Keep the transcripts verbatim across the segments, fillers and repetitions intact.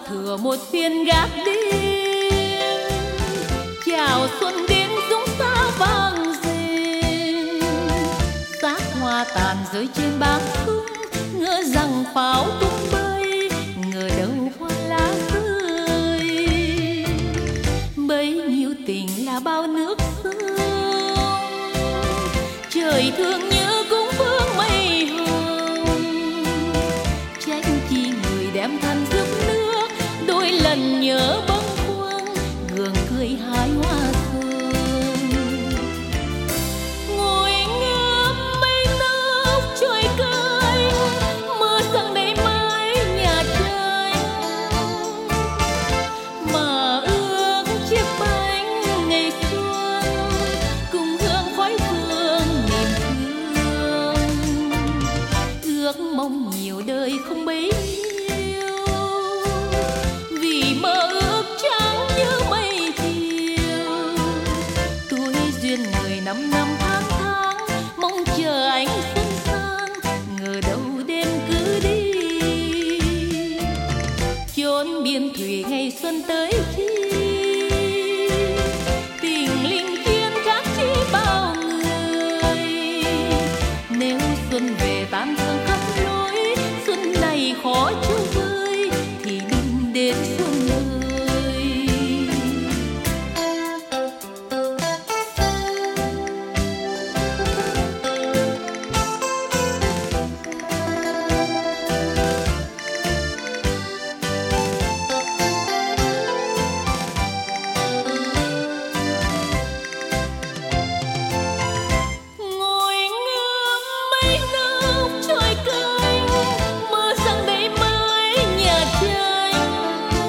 thừa một phiên gác đêm, chào xuân đến dũng xa vang rền, xác hoa tàn rơi trên bát cung, ngỡ rằng pháo tung bay, ngờ đâu hoa lá rơi. Bấy nhiêu tình là bao nước sông, trời thương nhớ cũng vương mây hồng, trách chi người đem than rước nước, đôi lần nhớ bâng khuâng gượng cười hái hoa sương. Ngồi ngắm mây nóc trôi cay, mưa răng đầy mái nhà tranh, mà ước chiếc bánh ngày xuân cùng hương khói phương niềm thương. Ước mong nhiều đời không bấy nhiêu, vì mơ ước trắng như mây chiều. Tuổi duyên người năm năm tháng tháng, mong chờ ánh xuân sang, ngờ đâu đêm cứ đi. Chốn biên thủy ngày xuân tới khi, tình linh thiên khác chi bao người. Nếu xuân về tan thương khắp lối, xuân này khó chu vơi, thì đừng đến xuân ơi. Ngồi ngắm mây nóc trôi cay, mưa răng đầy mái nhà tranh,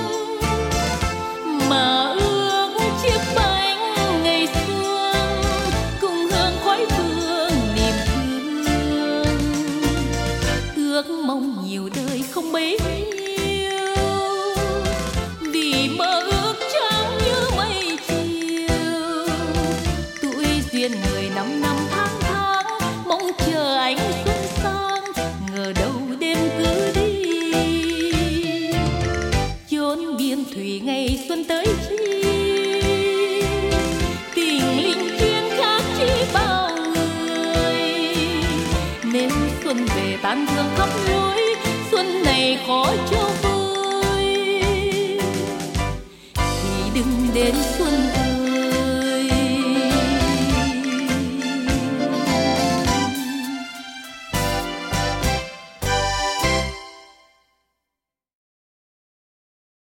mà ước chiếc bánh ngày xuân cùng hương khói phương niềm thương. Ước mong nhiều đời không bấy nhiêu, vì mơ ước trắng như mây chiều. Tuổi duyên người năm năm tháng tháng, mong chờ ánh xuân sang, ngờ đâu đêm cứ đi. Chốn biên thủy ngày xuân tới khi, tình linh thiên khác chi bao người. Nếu xuân về tan thương khắp lối, xuân này khó cho vui, thì đừng đến xuân